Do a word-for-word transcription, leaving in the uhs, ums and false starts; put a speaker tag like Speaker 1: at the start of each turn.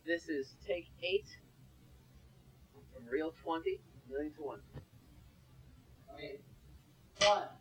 Speaker 1: This is take eight from real twenty, million to one.
Speaker 2: Wait. One.